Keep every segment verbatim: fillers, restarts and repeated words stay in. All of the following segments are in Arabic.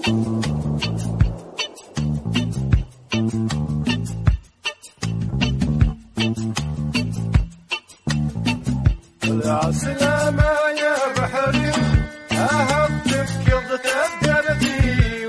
السلامة يا بحري أهبتك يضت الدردي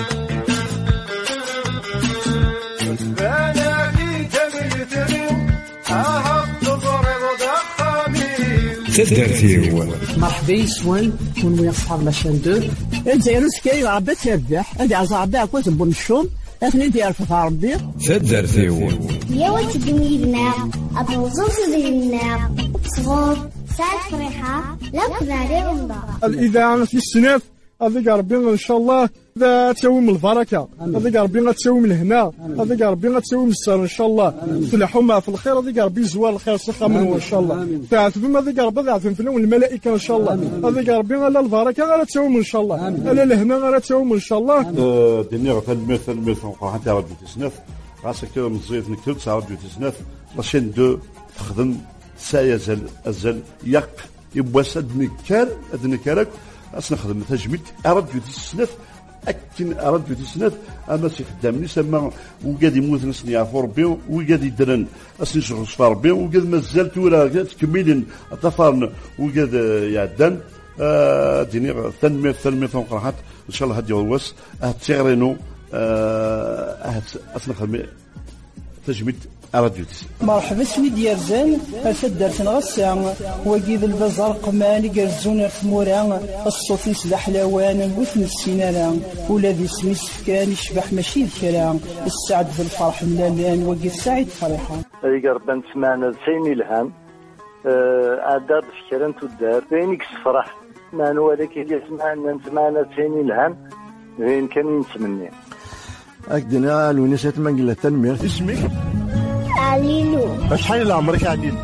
وتباناكي تميتني أهبت ضرب دخامي تدرتيو مرحبا يسوان ونويا صحاب لاشين دو الجزائر سكاي عبات تربح هذه عزعبا كويس بنشوم اثنين ديال في ربي تدرتيو يا وتدميرنا أبوزوز ديالنا صغار ساعة فرحة لا تبالي ومضارة الإذاعة في السناف هذيك ربي إن شاء الله ذا تسوي من البركة هذيك ربي غتسوي من هنا هذيك ربي غتسوي من السر إن شاء الله تلحوا مع في الخير هذيك ربي زوال الخير صحة منه إن شاء الله تعتبوا هذيك ربي ذعتن فينا والملائكة إن شاء الله هذيك ربي على البركة غير تسوي من إن شاء الله على الهنا غير تسوي من إن شاء الله دنيا غتنمي تنمي تنقع حتى ربي تسنف غاسك من زيت نكتب تاع ربي تسنف لاشين دو تخدم سايزل أزل يق يبواس أدنكار أدنكارك أصلا خدم تجميد أرد جدي السنف أكن أرد جدي السنف أما سيخدمني سما وقاد يموت نسني يعفو ربي وقاد يدرن أصلا شغل صفار ربي وقاد مازال تورا تكملين أطفالنا وقاد يعدن آه ديني تنمية تنمية تنقرحات إن شاء الله هدي والوس أهد تغرينو أهد أصلا خدمي تجميد مرحبا سمي ديال زين الفدرتنا غسا وكيد البزار قماني قرزون ثمورا الصوت نسد حلاوان وثن السنان ولا ذي سمي سفكان يشبح ماشي الكلام السعد في الفرح ملالان وكيد سعيد فرحان هذيك ربان سمعنا سيني الهام عداد فكران تدار بينك الفرح ما نوالك اللي سمعنا سمعنا سيني الهام غين كان ينتمني أكدنا الونسات من قلة تنمير اسمك عليلو شحال اللي عمرك عليلو؟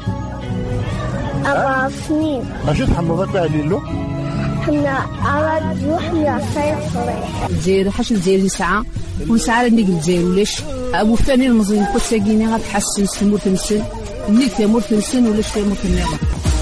أربع سنين. أشو تحمضك عليلو؟ حنا أراد وحنا صيف صريح. الجزائر حاش الجزائر ساعة ونسعى لنيك الجزائر وليش أبو فاني المزين كنت ساقيني غتحسن سمور تنسن نيك تمور تنسن ولاش تمور تنسن.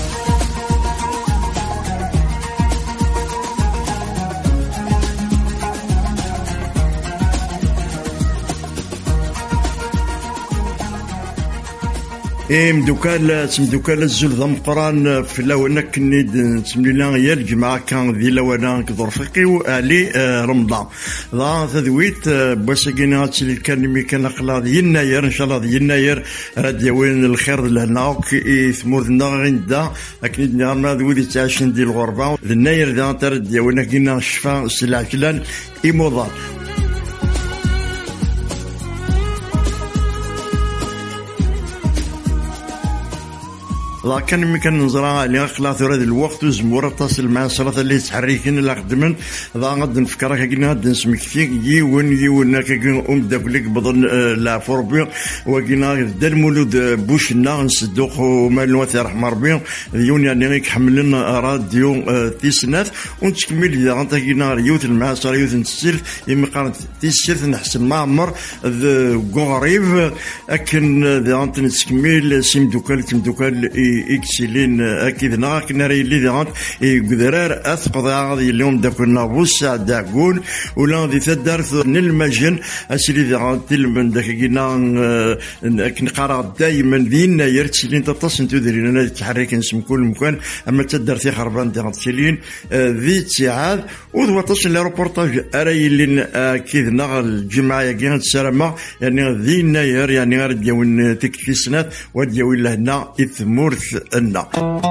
إيه مدوكال مدوكال الزول ذا مقران في لونا كنيد نسمينا يا الجماعة كان ذي لونا كظرفقي وعلي رمضان ذا تذويت بوسقينا تسلي كان مي كان قلا يناير إن شاء الله يناير راد وين الخير لهنا كي ثمورنا غندا أكيد نعرنا ذوي تعيشين ديال الغربة يناير ذا ترد وين كنا شفا سلع كلان إيموضان لا كان مكان نزرع اللي غخلا ثورة الوقت وزمورة تصل مع صلاة اللي تحريكين اللي خدمن ذا غد نفكرك كنا غد نسمك فيك يون يون كنا أم داكلك بضن لا فوربي وكنا دا المولود بوشنا نصدق ومال الوثي رحمة ربي يون يعني غيك حملنا راديو تيسنات ونتكمل إذا غنت كنا ريوت المعاصر ريوت نتسل يمي قارن تيسير نحسن معمر غريب أكن إذا غنت نتكمل سيمدوكال تمدوكال إكسلين أكيد ناك ناري اللي ذات يقدرار أثقض هذه اليوم داكنا بوسع داكون ولا ذي تدرث نلمجن أسلي ذات تلمن داكنا نقرأ دائما ذينا يرتسلين تتصل تدرين تحرك نسم كل مكان أما تدرث خربان داك تسلين ذي تسعاد وذو تصل لروبورتاج أري اللي أكيد نغ الجماعة يجيها السلامة يعني ذينا ير يعني غير ديون تكفيسنات وديون لهنا إثمور النا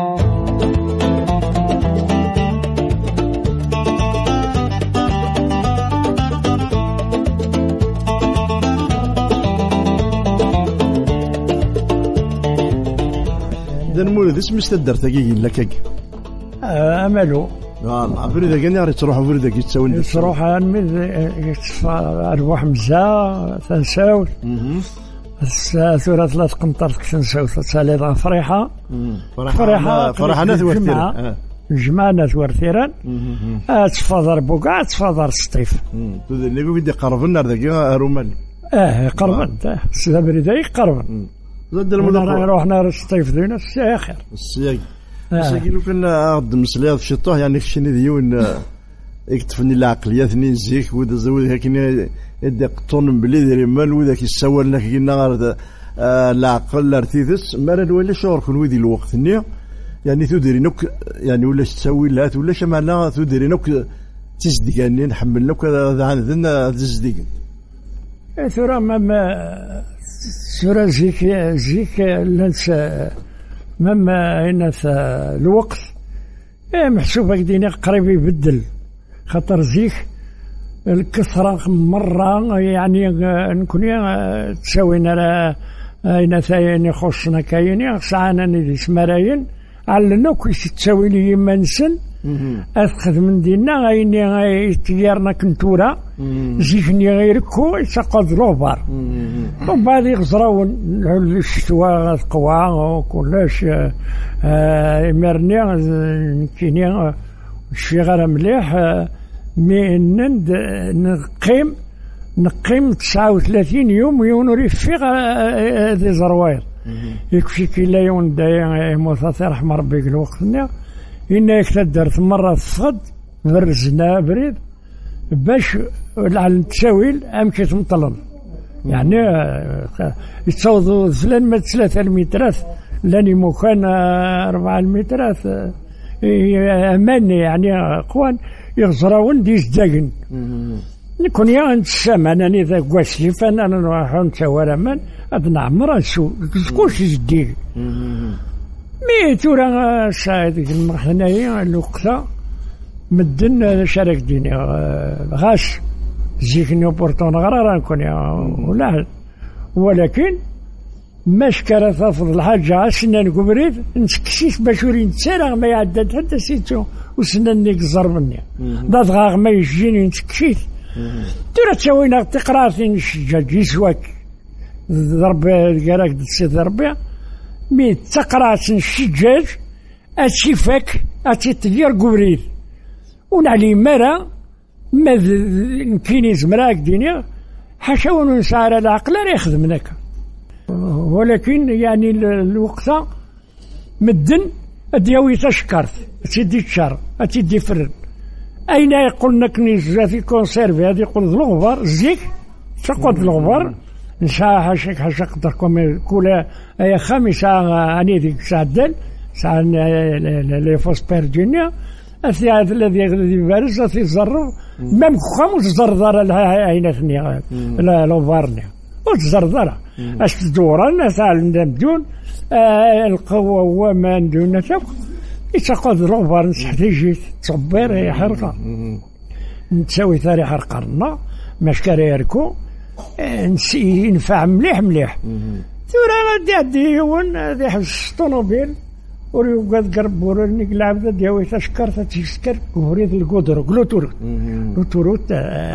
إذا المولد اسم استدر تجي لك أمله والله فريدة كان يعرف تروح فريدة كي تسوي تروح من أرواح مزا تنساو ثورة ثلاث قنطر تنساو تسالي فريحة فريحة فريحة ناس ورثيران جماعة ناس ورثيران تفضل بوكا تفضل سطيف اللي بيدي قربنا ذاك رومان اه قربنا سيدا بريدة قربنا زاد المدرب روحنا السطيف ذينا السياخر السياق السياق لو كنا عاد مسليات شطوه يعني في شنو ديون يكتفني العقليات نزيك وذا زود هكذا يدي قطون بلي ذري مال وذاك السوال لك كنا العقل ارتيثس ما ولا شعور كون وذي الوقت نيا يعني تدري نك يعني ولا تسوي لا ولا شمعنا تدري نك تصدقني نحمل لك هذا عندنا تصدق ثورة ما ثورة زيك زيك لنس مما هنا الوقت محسوبة كدينا قريب يبدل خاطر زيك الكثرة مرة يعني نكون تساوينا راه أين ثاني خصنا كاينين ساعنا نديس مراين على نوك تساوي لي يمنسن أخذ من دينا غايني تيارنا كنتورا زيكني غيركو يتقض لوبار وبعد يغزراون الشتوى القوى وكلش إمرني كيني شي غير مليح مي نند نقيم نقيم تسعة وثلاثين يوم يونوري فيغ هذي زرواير يكفي كي لا يون دايا موثاثي رحمة ربي الوقت نيا إنا يكتدرت مرة الصد برزنا بريد باش على التساويل أمشي تمطلن يعني يتصوضوا زلان ثلاثة المترات لاني مكان أربعة المترات أمان يعني قوان يغزراون ديس داقن نكون يا أنت السما أنا إذا قواسي فأنا نروح نتسوى من أدنى عمرا سو كلش جديد مي تورا ساعد المحنايا الوقتا مدن شارك ديني غاش زيكني بورتون غرارا نكون ولا ولكن ماش كان تفضل الحاجة سنان قبريد نسكسيش باشوري نتسارع ما يعدد حتى سيتو وسنان نيك زربني ضاد غاغ ما يجيني نسكسيش ترى تسوينا تقراتي نشجاج يسواك ضرب الكراك تسي ضربي مي تقرات نشجاج اتشي فاك اتشي تدير قبريد ونعلي مرا ما كيني زمراك دينيا حاشا ونسعر العقل راه يخدم لك ولكن يعني الوقت مدن اديوي تشكرت تدي تشار تدي فرد اين يقول لك نيزاتي كونسيرفي هذه يقول الغبار زيك تقعد الغبار نساء حاشك حاشك قدركم كولا اي خامسه اني ديك ساعه ساعه لي فوسبير جينيا أثي هذا الذي يبارز أثي الزرر مام خامس زرزرة لها أين ثنيا لا لوفارني وتزرزرة أش دوران سال بدون القوة وما دون شوك يتقض لوفار نسحتيجي تصبر يحرقة نتساوي ثاري حرقرنا مشكاري يركو نسي ينفع مليح مليح تورا غادي عدي يوون هذي حس طونوبيل وريو قد قرب ورني لعبة ديوي تشكر تشكر وريد القدر قلوتور قلوتوروت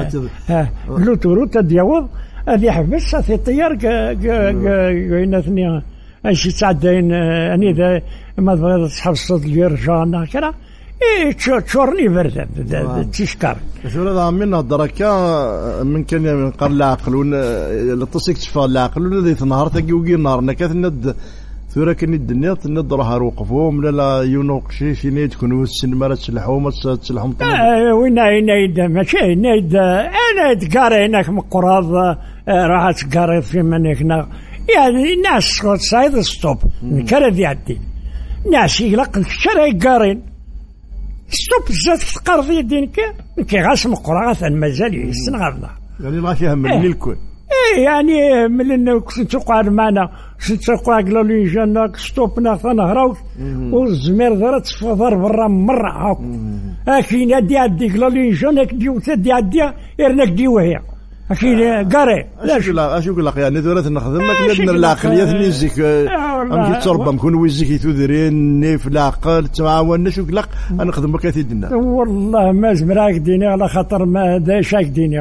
قلوتوروت ديوض هذه حبس في الطيار قاينا ثنيا أشي تعدين أني ذا ما تبغى تسحب الصوت اللي يرجعنا كذا إيه تشورني برد تشكر. شو هذا عملنا الدركة من كان من قال العقل ون لتصيك تشفى العقل ولا ذي نهار تجي وجي نهار نكث ند ثورة كني الدنيا تند راح روقفهم لا لا ينوق شيء شيء نيت كانوا السينما تسلحوا ما تسلحهم طبعا. وين نايد ماشي نايد أنا تقاري هناك مقراض راح تقاري في منك يعني الناس صايد ستوب كره يعدي ناس يقلق الشارع قارين ستوب زاد تقرض يدينك كي غاس مقرا غاث مازال يستنغرنا يعني ما فيها من إيه. الكل ايه يعني من انه كنت تقعد معنا كنت تقعد قالوا لي جانا ستوبنا ثنهراو والزمير ضرت فضر برا مره هاك اكين يدي عدي قالوا لي جانك ديو تدي عدي يرنك ديو هي اكيد قاري لاش لا اش يقول لك يعني ثورة نخدم لك لان العقليات نيزك امشي تربى نكون ويزك تدرين نيف العقل تعاون شو يقول لك انا نخدم لك تدنا والله ما زمراك ديني على خاطر ما دا شاك ديني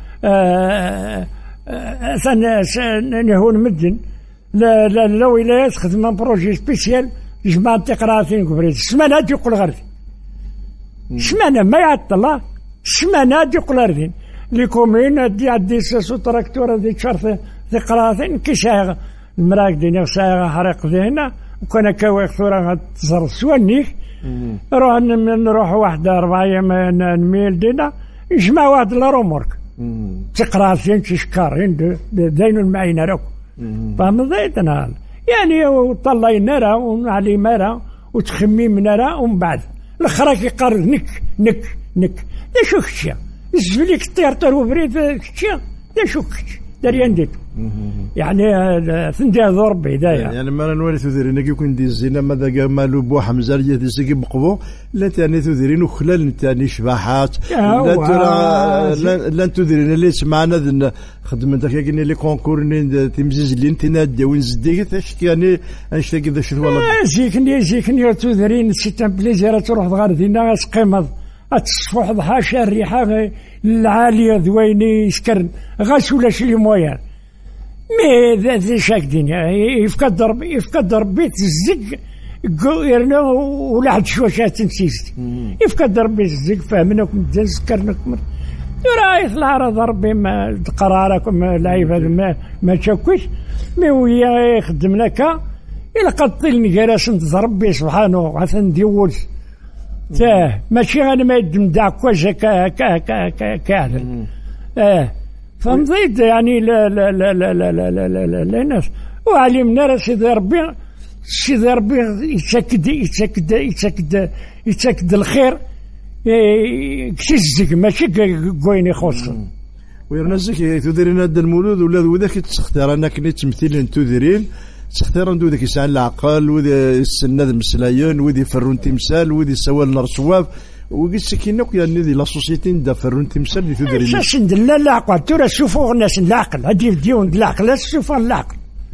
ثاني نهون مدن لا لا لا ولايات خدمة بروجي سبيسيال جماعة تقراثين كبريت السمانة يقول غردين السمانة ما يعطل السمانة يقول غردين ليكومين دي عدي ساسو تراكتورة دي شرط تقراثين كي المراك ديني سايغ حريق ذهنا وكان كاوي خثورة تزر سوانيك نروح نروح واحد أربعة أيام نميل دينا يجمع واحد الرومورك تقراسين تشكارين داينو المعينة راكو فهم ضيتنا يعني طلعنا راه ونعلي مرا وتخميمنا راه ومن بعد الاخر كيقرض نك نك نك دا شو كتشا زفليك طير طير وبريد كتشا دا شو كتش داريان ديت يعني ثندي هذا ربي دايا يعني ما نولي تديرين كي يكون دي الزينه ماذا مالو بو حمزه اللي تسقي بقبو لا تاني تديرين وخلال تاني شباحات لا ترى لا تديرين اللي سمعنا خدمتك كاين لي كونكور تمزيز اللي انت نادي وين زديك اش يعني اش كذا شنو والله زيكني زيكني تديرين سيتان بليزير تروح غير دينا تقيمض تصفح ضحاشا الريحه العاليه ذويني يسكرن غاس ولا شي مويان مي ذا شاكدين يفقد ربي يفقد ربي تزق يرنا ولا حد شواشات نسيت يفقد ربي تزق فهمناكم تذكرناكم راه يطلع راه ربي ما قراركم لعيب هذا ما ما تشكوش مي ويا يخدم لك الا قطيل جالس ربي سبحانه عشان ديول تاه ماشي انا ما يدم داكواش كا كا كا كا كاهل اه فمضيت يعني لا لا لا لا لا لا لا لا لا لا ناس وعلمنا راه سيدي ربي سيدي ربي يتاكد يتاكد يتاكد يتاكد الخير كتزك ماشي كوين يخص ويرنزك تديرين هذا المولود ولا وذاك تختار انا كني تمثيل تديرين تختار ندو ذاك يسعى العقل وذي السناد مسلايين وذي فرون تمثال وذي سوال نرسواف وقيت سكينك يعني ذي لا سوسيتي ندا فرون تمثال اللي تديرين اساس ندلا العقل ترى شوفوا الناس العقل هادي ديون العقل شوفوا العقل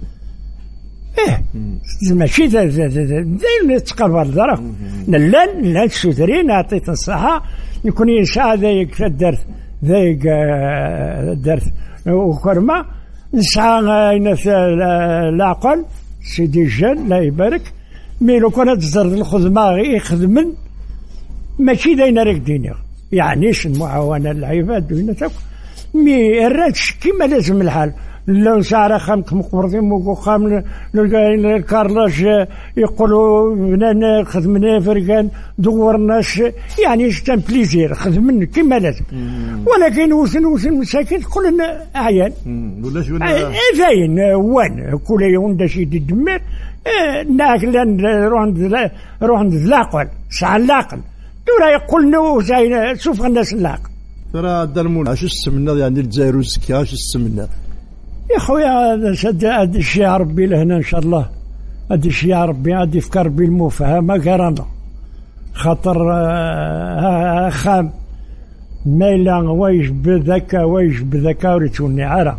ايه ماشي ذا ذا ذا تقرب الدرك نلان نلان السودرين عطيت الصحة يكون يسعى ذاك الدرس ذاك الدرس وكرمة نسعى ناس العقل سيدي الجن لا يبارك مي لو كانت تزرد الخدمة يخدمن ماشي داينا ريك دينيا يعنيش المعاونة العباد وينتك مي الراتش كيما لازم الحال لو سعر خامك مقبرتين موكو خام الكارلاج يقولوا بنانا خدمنا فرقان دورناش يعني شتان بليزير خدمنا كيما لازم ولكن وسن وسن مساكين كلنا اعيان ولا شو زين وين كل يوم دا شي دمر ناكل نروح عند نروح عند العقل ساعة العقل ترى يقولنا زين شوف الناس العقل ترى درمون اش السمنه يعني الجزائر والسكه اش السمنه يا خويا هذا شد هذا الشيء ربي لهنا ان شاء الله هذا الشيء ربي هذا يفكر بالمفاهمه كرانا خاطر آه خام ميلا ويش بذكاء ويش بذكاء وريتوني عرا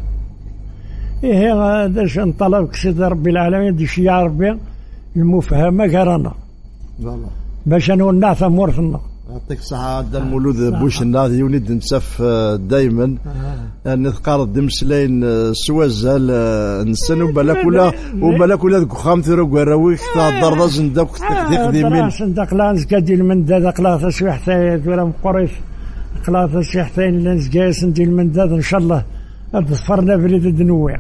ايه هذا شن طلب سيد ربي العالمين هذا الشيء ربي المفاهمه كرانا باش انا والناس مورثنا يعطيك الصحة هذا المولود بوش الناس يولد نسف دايما يعني تقارض دمسلين سوازال نسن وبلاك ولا وبلاك ولا ذوك خامث وراويك تهضر زندك تقديمين صندق لانس كدير من ذا قلاصه شوحتين ولا مقريش قلاصه شوحتين لانس جالس ندير من ذا ان شاء الله تصفرنا بريد الدنوع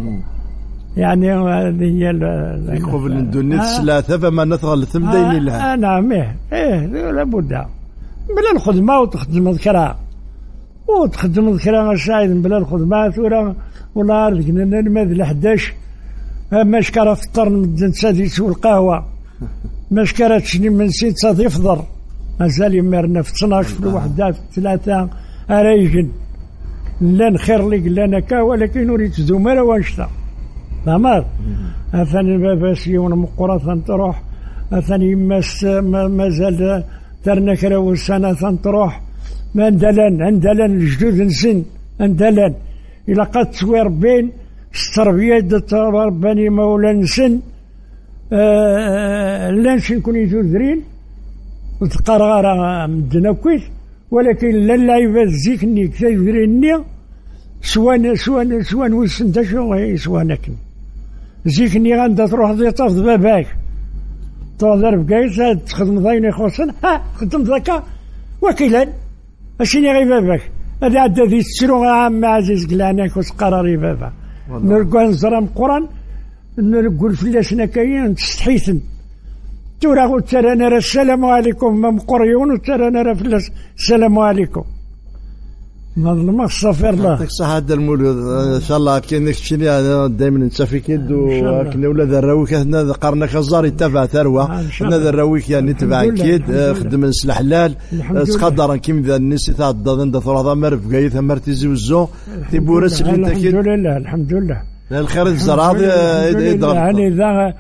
يعني هذه هي يقبل الدنيا ثلاثة فما نثغل ثم دين لها نعم ايه ايه لابد بلا الخدمة وتخدم الذكرى وتخدم الذكرى الشاهد بلا الخدمات ولا ولا رزقنا نماذج لحداش مشكرة فطر من سادس والقهوة مشكرة تشني من سيد ساد يفطر مازال يمرنا في اثناش في الوحدة في ثلاثة أريجن لان خير لك لنا كا ولكن نريد زملاء وانشتا نعمر أثني باباس يوم مقرة تروح أثني مس مازال ترنا كراو السنة تروح ما اندلن اندلن الجدود نسن اندلن إلا قد تصوير بين التربية رباني مولا نسن آه لانش نكون يتوذرين وتقرغر مدنا كويس ولكن لا اللعيبة زيكني كتاذريني سوان سوان سوان وسن تشو سوانك زيكني غندا تروح ذي طاف باباك تهضر بكايس تخدم ضايني خصن ها خدمت ذاك وكيلا اشيني غير باباك هذا عدا ذي تسرو عام عزيز قلاناك وتقرري بابا نرقوا نزرم قران نقول فلاسنا كاين تستحيثن تورا قلت انا السلام عليكم ما مقريون وترانا راه فلاس السلام عليكم نظلم استغفر الله. يعطيك الصحة هذا المولود ان شاء الله كاين داك الشيء اللي دائما انت في كيد وكنا ولاد الراويك هنا قرنا كزار يتبع ثروه هنا الراويك يعني تبع كيد خدم نسل حلال تقدر كيم ذا الناس تاع الضاد عند ثلاثه مر في قايث مرتزي وزو تيبورس اللي انت كيد الحمد لله الحمد لله الخير الزرع يعني ذا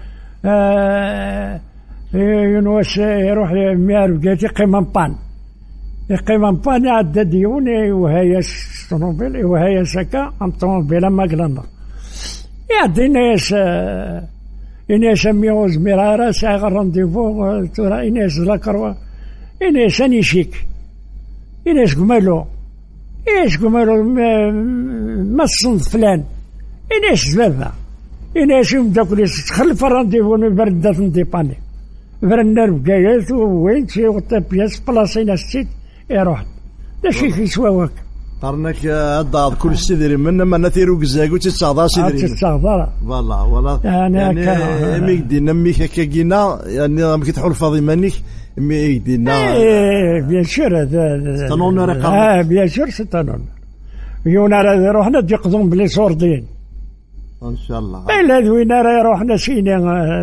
يونس يروح ميار بقيتي قيمه بان قيمه بان عدى ديون وهي طوموبيل وهي سكا ام طوموبيل ما قلنا يعدي ناس إناس ميوز مرارة ساغ الرونديفو ترى إناس ذكروا إناس نيشيك إناس قمالو إناس قمالو ما الصنف فلان إناس زبابة إناس يمداكل تخلف الرونديفو من بردة نديباني برنا بقايات وين تي وطبياس بلاصينا السيت يروح لا شي كيسواوك قرنك الضاد كل سيدري من ما نثيرو كزاكو تتصاغدا سيدري تتصاغدا فوالا ولا يعني مي دينا مي كاكينا يعني راك تحول فاضي مي دينا ايه بيان سور هذا تنون رقم اه بيان سور ستنون يونا راه روحنا تيقضون بلي صوردين ان شاء الله الا وين راه روحنا سينا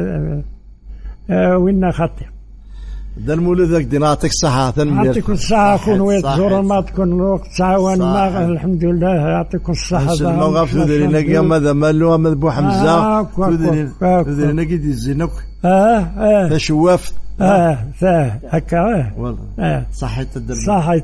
وين خاطر دا المولود ذاك دينا يعطيك الصحة يعطيك الصحة كون ويت زور ما تكون الوقت تعاون ما الحمد لله يعطيكم الصحة ما غاف تدرينا كيا ماذا مالو ماذا بو حمزة تدرينا كي ديزينك اه اه شواف اه اه هكا اه والله صحيت تدري صحيت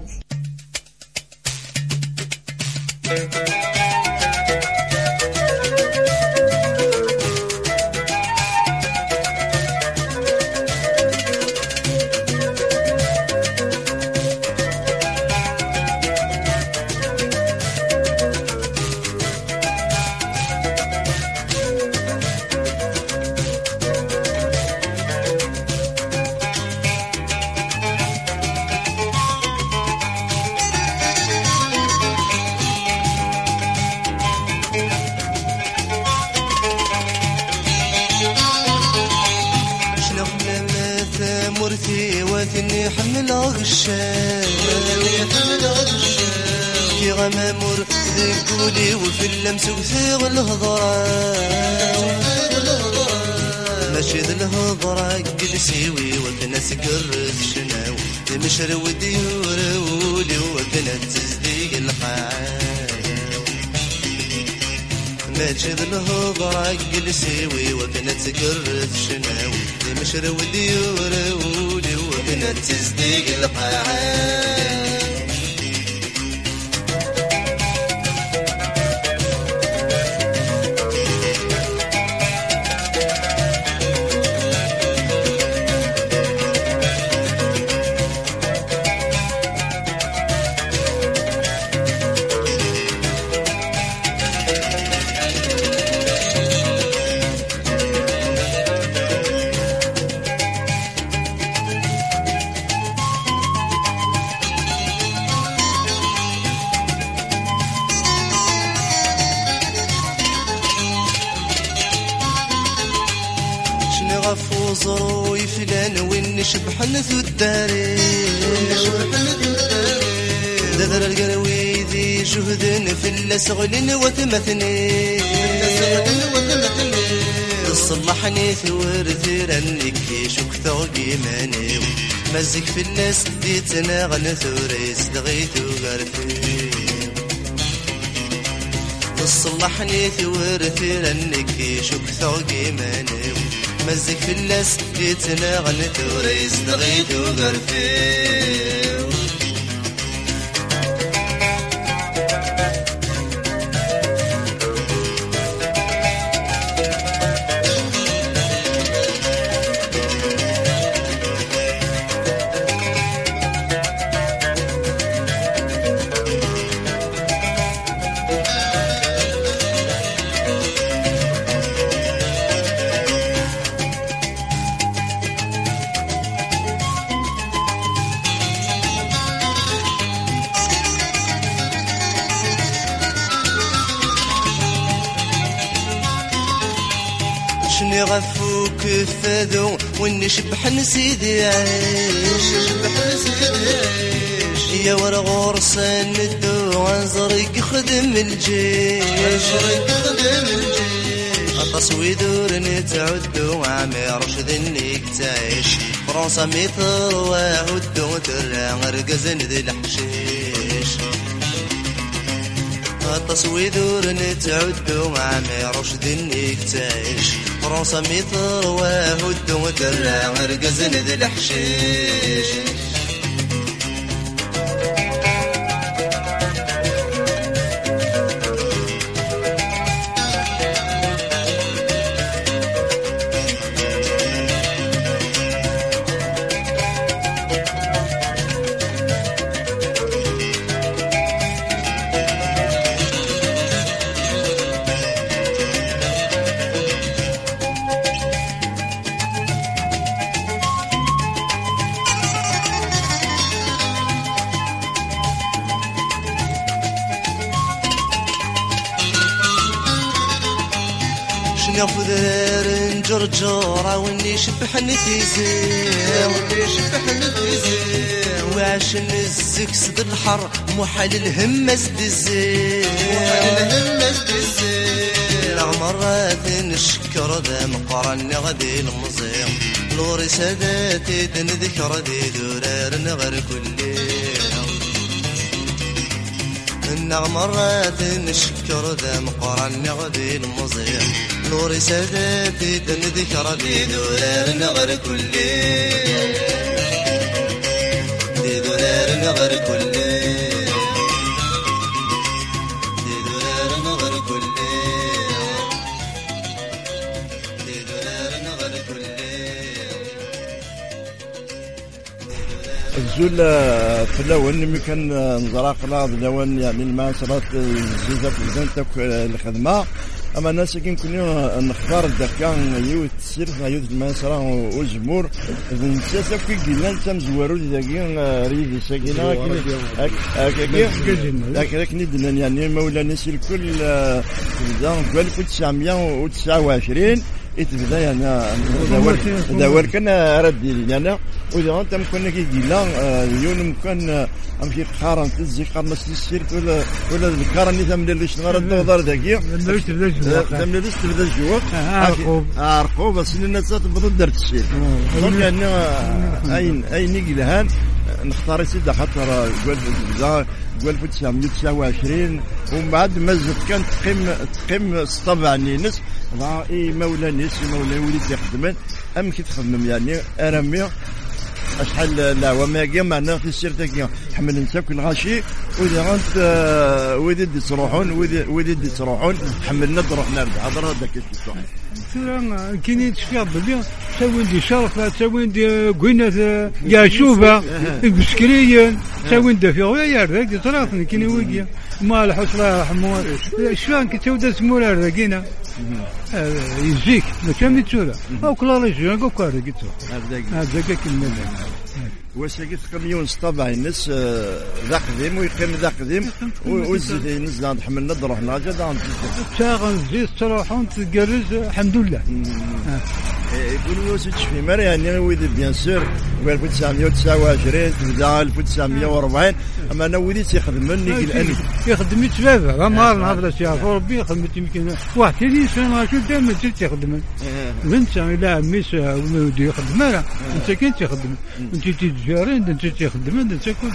مرتي وثني حمل غشاش كي غمامور ذكولي وفي اللمس وثيغ الهضرة ماشي ذا الهضرة قلسيوي وكنا سكرت شناو تمشر وديور ولي وكنا تزديق القاعة ماشي ذا الهضرة قلسيوي وكنا سكرت شناو تمشر وديور ولي وكنا تزديق القاعة غفوزرو يفلان وين شبحن ذو الداري دذر القروي ذي جهد في اللسغل وتمثني تصلحني ثور ثيرنك شك ثوقي ماني مزك في الناس دي تناغن ثوريس دغيت وغرفي تصلحني ثور ثيرنك شك ثوقي ماني مزك في اللاس جيتنا غنت وريس نغيد وغرفي شني غفوك فادو واني شبح نسيدي عيش شبح نسيدي عيش يا ورغور سندو عنزرق خدم الجيش عنزرق خدم الجيش التصويد ورني تعدو عامي رشد انك تعيش فرنسا ميثر وهدو ترى غرقزن ذي الحشيش التصويد ورني تعدو عامي رشد انك تعيش فرنسا ميثر وهدو ترى غرقزن ذي الحشيش ناخذ نجرجر واني شبح نتيزي واني شبح نتيزي وعش نزك صد الحر محال الهم زد الزين محال الهم زد الزين مرات نشكر ذا مقرن غدي المزيم لوري ساداتي تنذكر دي دورار نغر كل إنغ مرات نشكر ذا مقرن غدي المزيم نوري ساداتي تنذكر دي دولار نغر كلي دي دولار نغر كلي دي دولار نغر كلي دي دولار نغر كلي الزول فلاون مي كان نزرع قلاض لون يعني المعاشرات زيزات زينتك الخدمه اما الناس كي كنا نختار الدكان يوت السير يوت المسرح والجمهور نسيت كي قلنا تمزورو داكي ريدي ساكنه هكا هكا ندنا يعني مولانا الكل قال كنت تسعمية وتسعة وعشرين يتبدا يعني داول كان ردي يعني وإذا أنت ممكن كي قلنا اليوم ممكن أمشي قارن تزي قارن السير ولا ولا القارن اللي ثمن اللي شنو رد نظر دقيق ثمن اللي ثمن اللي تبدا الجوق عرقوب عرقوب بس الناس تبدا درت السير دونك يعني أين أين يقلهان نختار سيدة خاطر قول الجزائر قول في تسعمية وتسعة وعشرين ومن بعد مزت كانت تقيم تقيم الطبع نينس ضاع اي مولا نيس مولا وليد يخدمن ام كي تخدم يعني ارمي اشحال لا وما كاع معنا في السيرتك حمل نساك الغاشي واذا غنت ودي تروحون ودي تروحون حملنا نروح نرجع هضر هذاك الشيء ترى كاينين تشفيع بلي تسوين دي شرفه تسوين دي قينه يا شوفه بسكريا تسوين دي فيها يا رك تراثني كاين ويجي مال حصره رحمه شلون كي تبدا سموره رقينا يجيك ما كان يتسولا او كل رجل كوكا رقيتو هذاك كلمه واش قلت مليون طبعا الناس ذا قديم ويقيم ذا قديم وزيد نزل حملنا نروح ناجا دام تاغن زيد تروحون تقرز الحمد لله يقولوا واش تشفي مر يعني ويدي بيان سور ألف وتسعمية وتسعة وعشرين تبدا ألف وتسعمية وأربعين اما انا وليت يخدم مني الان يخدم يتلافى نهار نهضر شي ربي خدمت يمكن واحد ثاني سنه شو دائما تخدم بنت الى عميس ولدي يخدم انت كنت تخدم انت تجارين انت تخدم انت كل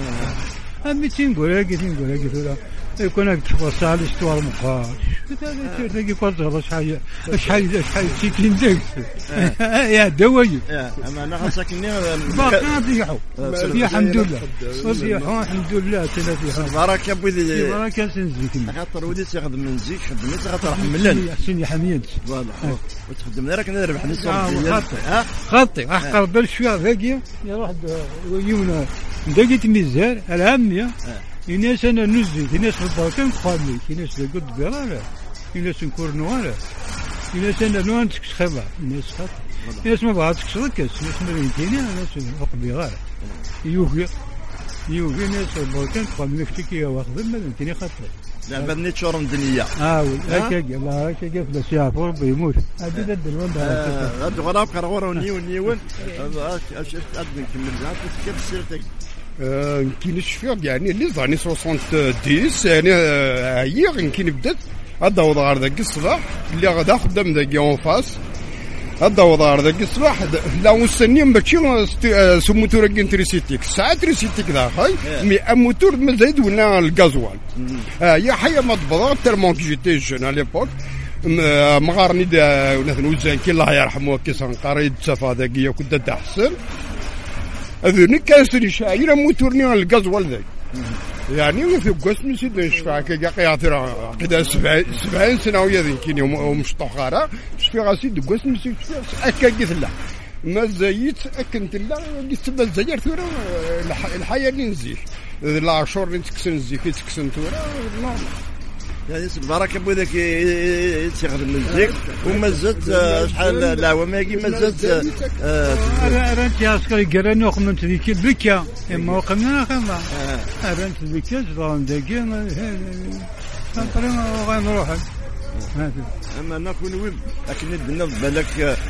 امي تنقول لك تنقول لك ولا يكون هاك تفصل على استوار مقاش هذا تلاقي كل شحال شحال شحال سكين داك يا دوي اما انا خاصك اني باقي نضيعوا الحمد لله نضيعوا الحمد لله تنافيها بركه بودي بركه سنزيك خاطر ودي تخدم من زيك خدمت خاطر حملني حسين حميد فوالا وتخدم راك نربح نسوي خاطي خاطي احقر بالشويه ذاك يروح يونا دقيت ميزار العاميه الناس انا نزيد الناس في البركان قالوا الناس قد بيراله الناس نكور نواره الناس انا نوانت خبا الناس خاطر الناس ما بعرفتش ركز الناس مريتيني الناس فوق بيغار يوفي يوفي الناس في البركان قالوا نفتكي واخذ ما يمكن خاطر لا بدني تشور الدنيا اه هكا الله هكا بس يا ربي يموت هذه ضد الوضع هذا غراب كرغور ونيون نيون اش ادني نكمل كيف سيرتك كاين الشفيق يعني اللي زاني سبعين يعني هي كاين بدات هذا وضع ذاك الصباح اللي غادا خدام ذاك اون فاس هذا وضع ذاك الصباح لا مستني ماشي سموتو راك انتريسيتيك ساعات تريسيتيك داخل مي اموتور مازال ولا الغازوال هي حياه ما تبضى ترمون كي جيتي جون على ليبوك مغارني وناس وزان كي الله يرحمه كي سنقريد صفا ذاك كنت تحسن هذوني كاسري شايره موتورني على الغازوال ذاك يعني في قسم سيد نشفع كي قياطر كذا سبع سبعين سنه ويا ذيك يوم مش طخاره شفي غاسيد قسم سيد اكا قلت له ما زيت اكنت لا قلت له زير ثورة الحياه اللي نزيح لا شهور اللي تكسن زيك تكسن ثورة لا يعني البركه بوذاك يستخدم الزيك ومازال شحال العوام هاكي مازال رانت يا عسكري قراني وقمت ذيك البكا اما وقمنا خما رانت البكا زران داكي نطرينا وغنروح اما نكون وين لكن بدنا بالك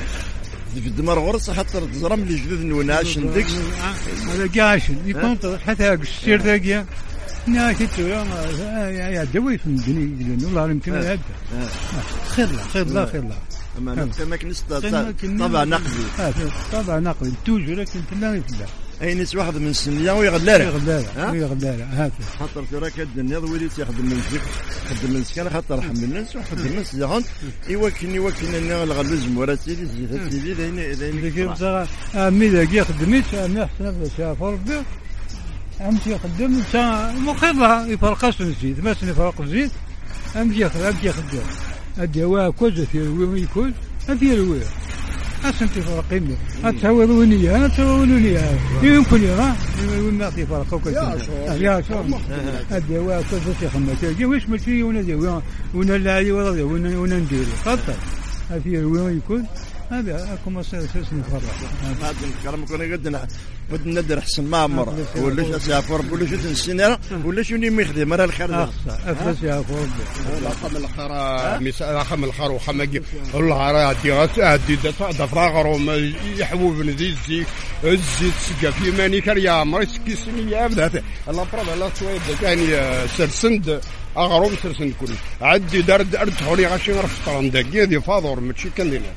في الدمر غرس حتى تزرم لي جدد نوناش نديك هذا كاع يكون حتى هاك السير داكيا نا كنت يا يا دوي في الدنيا والله يمكن هذا خير الله خير الله خير الله اما ما كنست طبعا نقدي طبعا نقدي توجو لك انت لا يفلا اي نس واحد من السنيه ويغدارها يغدارها ويغدارها هاك خاطر في راك الدنيا وليت يخدم من فيك خدم من سكان خاطر رحم الناس وخدم الناس زغن يوكلني يوكلني الغلوز مراتي زيت سيدي لين لين كيف صار امي ذاك خدمت امي احسن نفس يا ربي امشي يخدم تا مخيرها يفرقش الزيت ما يفرق الزيت امشي ياخذ امشي يخدم الدواء كوز في وين يكون في الوير أصلا تفرقيني أتساووني أنا تساووني يمكن يا وين ما تفرقوا كذا يا شو الدواء كوز في خمسة جويش ماشي ولا دواء ولا لا ولا ولا ولا ندير خاطر في وين يكون هذا اكو اساس نفرق هذا الكلام كنا قدنا بدنا ندير حسن معمر ولا اسافر ولا شو تنسينا ولا شو ني مخدم راه الخير افلس يا فور رقم الخير رقم الخير وخماجي والله راه دي عادي دفراغر يحبوب ندي الزيت الزيت سقا في ماني كريا مرسكي سنيه ابدا الله برا الله شويه يعني سرسند اغروم سرسند كل عدي درد ارد حولي غاشي رفطران داكي هذه فاضور ماشي كان لنا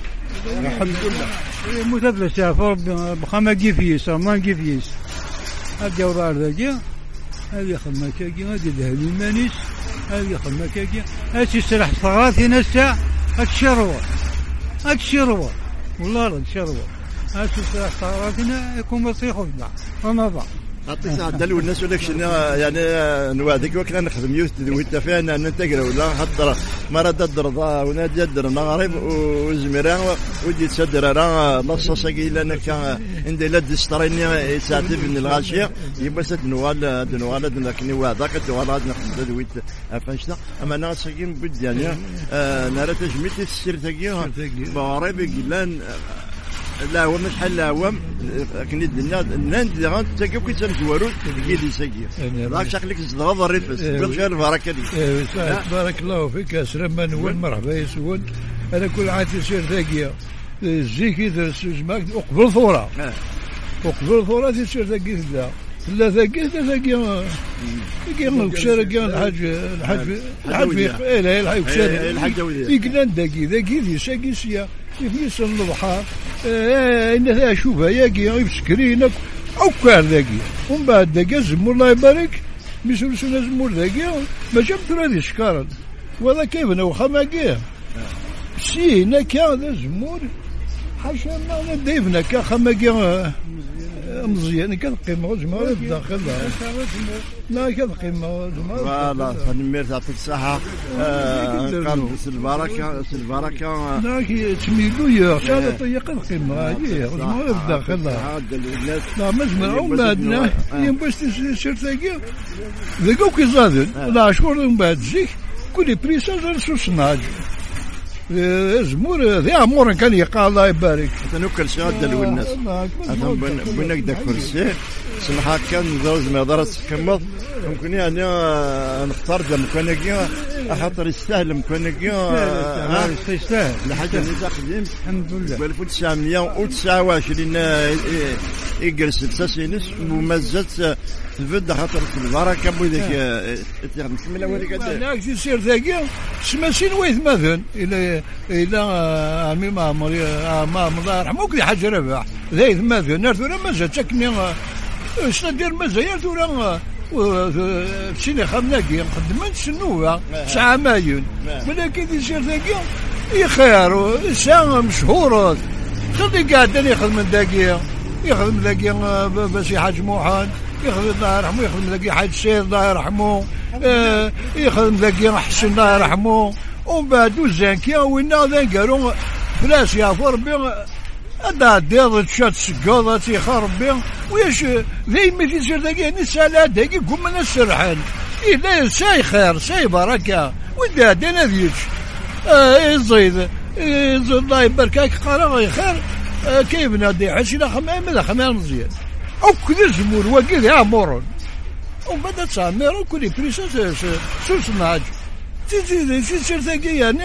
الحمد لله متفلس يا فور بخما كيفيس ما كيفيس هذا ورار ذاك هذه خما كاكي هذه ذهب المانيس هذه خما كاكي هذه سلاح صغاراتي نسا الشروه الشروه والله الشروه هذه سلاح صغاراتنا يكون مصيخ وما ضاع عطيك عدل والناس ولا شنو يعني نوادك وكنا نخدم يوث وانت فينا ان تقرا ولا خطر مرة تدر ضا ولا تدر نغرب وزميران ودي تسدر راه نصص قيل كان عندي لد ستريني ساعتين من الغاشيه يبقى ست نوال نوال لكن وهذاك نوال نخدم دويت فاشنا اما انا ساكن بدي يعني نرى تجميت السير تاعي بغريب قلان لا هو مش حل هو كني الدنيا ناند غان تاكو كي تنجوارو كيدي ساكي راك شكلك زغض الريفس بالخير البركه دي بارك الله فيك يا سلام نول مرحبا يا سود انا كل عاد يصير ثاقيه الزيكي درس جماك اقبل ثوره اقبل ثوره يصير ثاقيه لا لا ثاقيه ثاقيه ثاقيه كشاره كان الحاج الحاج الحاج ايه لا الحاج كشاره الحاج يقلان ثاقيه ثاقيه دي ساقي سيا يفلس البحر إنها أشوفها ياقي يبسكرينك أو كان ذاقي ومن بعد ذاقي زمور الله يبارك بيسلسلنا زمور ذاقي ما جبت هذه شكارا وهذا كيف أنا وخماقيه سينا كان زمور حاشا ما نديفنا كخماقيه مزيان كنقيمو زمار بداخل لا كنقيمو زمار فوالا فنمير تعطيك الصحة قال البركة البركة لا كي تميلو يا شاد طيق القيمة هي زمار بداخل لا مزمع ومن بعدنا ينبش تشرتاكي ذاك كي زادن لا شهور من بعد زيك كل بريسا سوسناج زمور ذي عمور كان يقال الله يبارك تنوكل شاد الناس بنك دا كرسي سمح كان زوج ما درس كمض ممكن يعني نختار لما كان كي خاطر يستاهل ممكن كي يستاهل الحاجه اللي تقدم الحمد لله ألف وتسعمائة وتسعة وعشرين يجلس التسينس ومازالت تبدا خاطر البركه بوذاك نكمل اول كذا لا يصير ذاك سماسين ويث مثلا الى الى عمي معمر ما الله يرحمه كل حاجه ربح ذاك مثلا نرثنا مازال تكني اش ندير مازال ثورا فشيني خدناكي خدمت شنو ساعة مايون ولكن يصير ذاك يخير ساعة مشهورة خلي قاعدين يخدم ذاك يخدم ذاك باش يحاج موحد يخدم الله يرحمه يخدم ذاك حاج سيد الله يرحمه آه يخدم ذاك حسن الله يرحمه ومن بعد وزانكيا وينا ذاك قالوا فلاس يا ربي هذا ديض تشات سكوضة تيخرب بهم ويش ذي ما في سير ذاك نسالة ذاك قوم من السرحان إلا ساي خير ساي بركة ودا دينا ذيك آه يزيد يزيد الله يباركك قال خير آه كيف نادي حسنا خمام لا خمام مزيان أو كل زمور وكذا يا مورون وبدا تسامر وكل بريسة سوسناج تجي تجي ذاكي يعني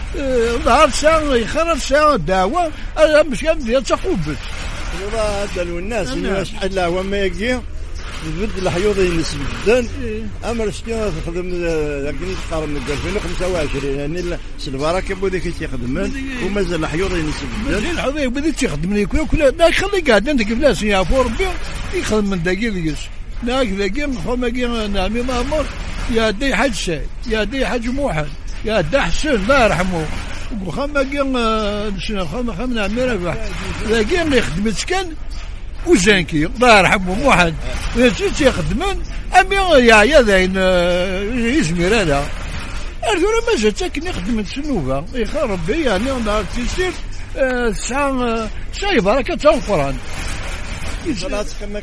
ظهر ساعة يخرج ساعة دعوة أنا مش قادر تقوبت والله هذا الناس اللي شحال لا هو ما يجي يبدل الحيوض ينسب الدن أمر شتي تخدم لكن تقارن من ألفين وخمسة وعشرين يعني البركة بوديك تخدم ومازال الحيوض ينسب الدن الحيوض بديت تخدم لي كل كل لا خلي قاعد عندك بلاص يعرفوا ربي يخدم من دقيق يس ناك ذاك خما كي نعمي مامور يا دي حج شاي يا دي حج موحد يا دي حسن الله يرحمه وخما كي شنو خما خما نعمي ربح ذاك اللي خدمت كان وزانكي الله يرحمه موحد نسيت يخدمن أمي يا يا ذاين يزمير هذا أرثورا ما جات كني خدمت سنوبة يخرب بي يعني نهار تيسير ساعة ساعة بركة تاع القرآن صلاة كما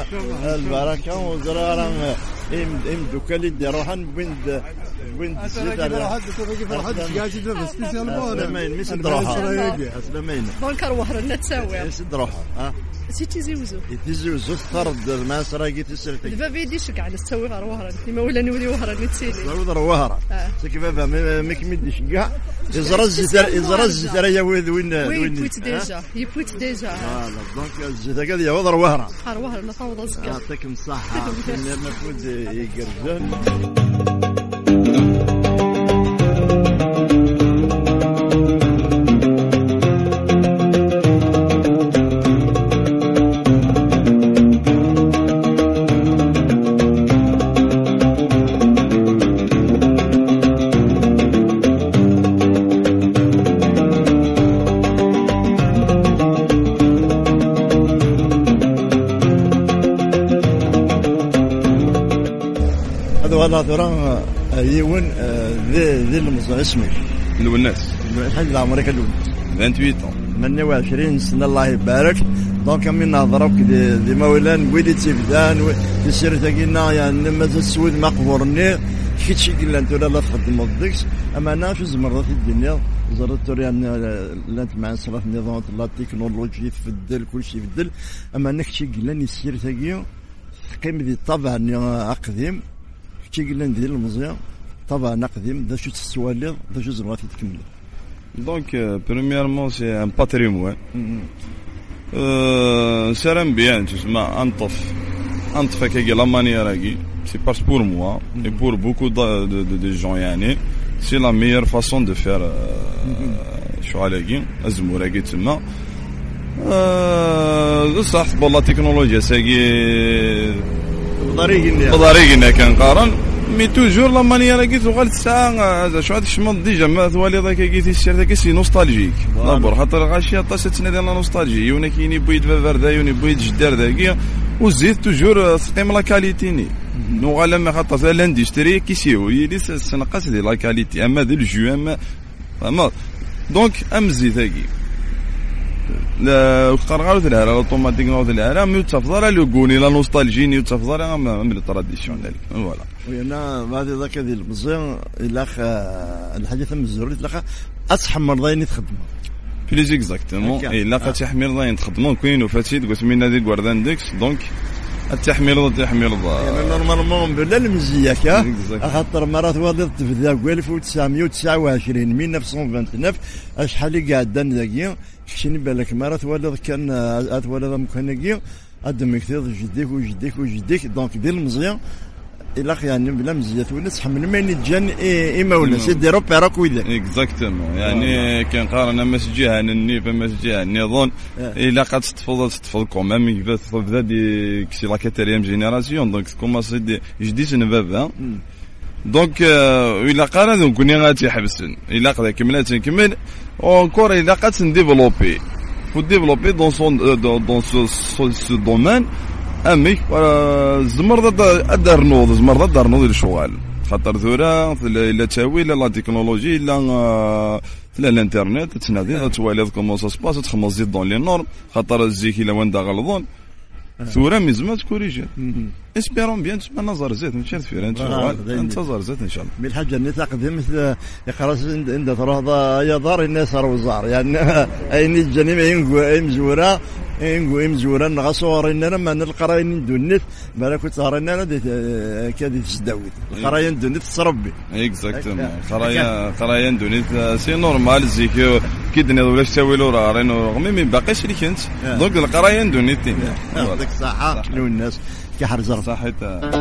البركة وزرارا إم إم دوكالي دروحان بند بند زيت على واحد كيف واحد جاجي في سبيسيال مور أسلمين مش دروحان أسلمين بانكر وهرنا تساوي مش دروحان ها سيتي زيوزو يتزوزو طرد ما سراقي تسرت دابا بيديش كاع نسوي غير وهران كيما ولا نولي وهران نتسيني نولي وهران كيف ما ما كمديش كاع يزرز يزرز زريا وين وين وين بوت ديجا يبوت ديجا فوالا دونك الزيت هكا يا وضر وهران خير وهران فوضى صكا يعطيكم الصحة المفروض يقرزون والله ترى يون ذي ذي المصنع اسمه الوناس الحاج العمري كان ثمانية وعشرين ثمانية وعشرين سنة الله يبارك دونك من نهضروا كدي دي مولان ويدي تيفدان يصير تاكينا يعني مازال السود ما قبرني كيتشي كلا انت لا تخدم الدكس اما انا شو زمرت الدنيا زرت توريان لانت مع صلاح النظام لا التكنولوجي تبدل كل شيء يبدل اما انك شي كلا يصير تاكيا قيم دي الطبع اقدم كي قلنا ندير المزيان طبعا قديم ذا شو تسوالي ذا شو زبغات تكمل دونك بريميرمون سي ان باتريمون سيران بيان تسمع انطف انطف كي لا مانيير سي باس بور موا اي بور بوكو دو دو جون يعني سي لا ميور فاصون دو فير شو عليكي ازموراكي تسمى صح بالله تكنولوجيا ساكي بطريقنا كنقارن مي توجور لا مانيير كي تغال الساعه شو هاد الشمال ديجا ما ثوالي ذاك كي تيسير ذاك سي نوستالجيك دابور خاطر غاشي طاسه ديال لا نوستالجي يونا كايني بويد فافردا يوني بويد جدار ذاك وزيد توجور تقيم لا كاليتيني نو غالا ما خاطر لاندستري كيسيو يلي سنقاس ديال لا كاليتي اما ديال الجو اما فما دونك امزي ذاكي لا قرغالو تلعب اوتوماتيك نوض العالم مي تفضل لو غوني لا نوستالجي ني تفضل من التراديسيونيل فوالا وينا بعد ذاك ديال البزيان الا الحاجه ثم الزوري تلقى اصح مرضين تخدم بليز اكزاكتومون الا قا تحمل مرضين تخدمون كاين وفاتيد قلت من هذيك غوردان ديكس دونك التحميل التحميل يعني نورمالمون بلا المزية كا خاطر مرات واضح تبدا ألف وتسعمية وتسعة وعشرين ألف وتسعمية وتسعة وعشرين أشحال اللي قاعدين ذاكيا شنو بالك مرات والد كان أتولد مكانكيا أدم كثير جديك وجديك وجديك دونك ديال المزية إلا يعني بلا مزية ولا تحمل ما ينجان إما ولا سيدي روبي راك ويدا اكزاكتومون يعني كنقارن ما سجيها نني فما سجيها النظام إلا قد تفضل تفضل كومام يبدا تبدا دي كسي لا كاتريام جينيراسيون دونك كوماسي دي جديد نبابا دونك إلا قارن دونك كوني غادي يحبسن إلا قد كملات نكمل اونكور إلا قد نديفلوبي faut développer dans son dans, dans ce, ce, ce domaine امي زمر دار نوض زمر دار نوض الشغل خاطر ثورة لا تاويل لا تكنولوجي لا لا الانترنت تنادي توالي كومون سا سباس تخمص زيد دون لي نورم خاطر الزيكي لو وين دا غلطون ثورة مزمات كوريجي اسبيرون بيان تسمى نظر زيت ماشي فير انت انتظر زيت ان شاء الله من الحاجه اللي تقدم مثل يقراص عند تروح يا دار الناس وزار يعني اين الجنيم ينقو مزوره ينقو مزوره نغصور اننا ما القراين دونت بالك تهرنا كادي تسداوي القراين دونت تصربي اكزاكتومون قرايا قرايا دونت سي نورمال زيك كيدنا ولا تساوي له راه رغم ما باقيش ليك انت دونك القرايا دونت يعطيك الصحه شنو الناس كحرزر صحيت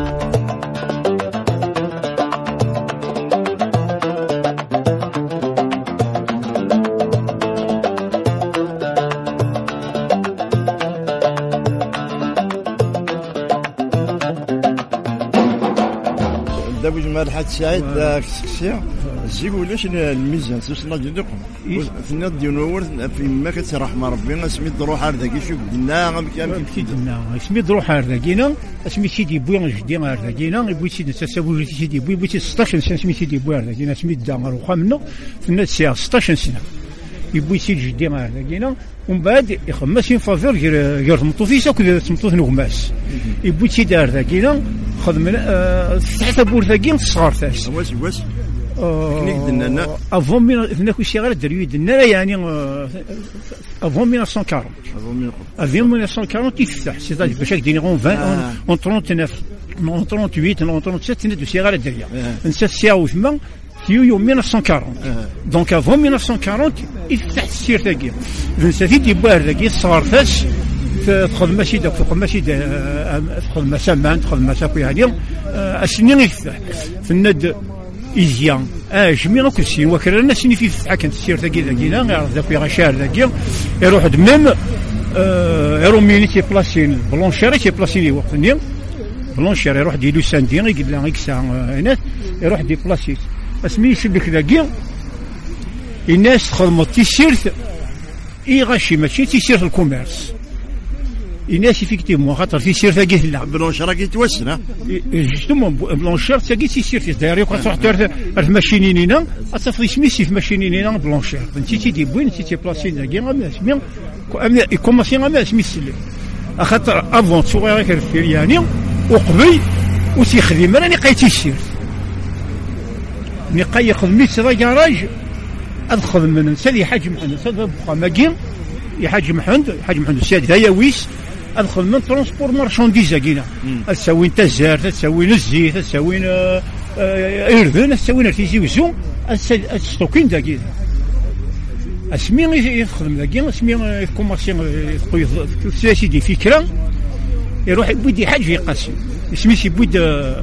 دابا جمال حد سعيد ذاك الشخصيه زيك ولاش الميزان سوسنا ديالكم فينا ديال في ما كترحم ربي سميت روح هذاك شوف قلنا غير كامل كيدنا سميت روح هذاكينا سميت سيدي بوي جدي هذاكينا يبغي سيدي تساوي سيدي بوي بغيتي ستطاش سنه سميت سيدي بوي هذاكينا سميت دامر وخا منه فينا ساعه ستطاش سنه يبغي سيدي جدي هذاكينا ومن بعد يخمس فافير غير تمطوفيسا كل تمطوف نغماس يبغي سيدي هذاكينا خذ من فتحت بورثاكين صغار تاس واش واش كنيك دنا افون من هناك شي غير دريو دنا يعني افون مية وتسعمية وأربعين افون مية وتسعمية وأربعين تفتح سي باش ديني اون عشرين اون ثلاثة وثمانين اون ثلاثة وثمانين اون ثلاثة وثلاثين ندو شي غير دريا نسى ساعه وثمان في يوم مية وتسعمية وأربعين دونك افون مية وتسعمية وأربعين يفتح السير تاعي نسى في دي بوار تاعي صغار تاس تدخل ماشي داك تدخل ماشي تدخل مسامان تدخل مساكو هذه السنين يفتح في الند إزيان اه جميع كل شيء وكرنا سني في فتحه كانت السير تاعي ذاكينا غير ذاك يا شهر ذاك يروح دمام يروح مينيتي بلاسين بلونشير تي بلاسيني وقتني بلونشير يروح ديلو ساندين يقول لها يكسا هنا يروح دي بلاسيت اسمي يشبك ذاك الناس تخدم تيشيرت اي غاشي ماشي تيشيرت الكوميرس الناس effectivement خاطر في سير ثاقي لا بلونشير كي توسنا جوستومون بلونشير ثاقي تيسير في داير تروح تروح ماشينينا اصافي سميسي في ماشينينا بلونشير انت تي بوين انت تي بلاصي ثاقي غا اسمي كوماسي غا اسمي خاطر افون صغيره كير يعني وقبل وتيخدم راني قايت يسير ني قاي ياخذ مية كراج ادخل من سالي حاج محمد سال بقى ماكين يا حاج محمد حاج محمد السيد هيا ويس ادخل من ترونسبور مارشانديز كينا تساوي انت الزهر تساوي الزيت تساوي ايردن تساوي تيزي وزو ستوكين داكي اسمي يخدم داكي اسمي كوماسيون سيدي فكره يروح يبدي حاج يقاسي اسمي يبد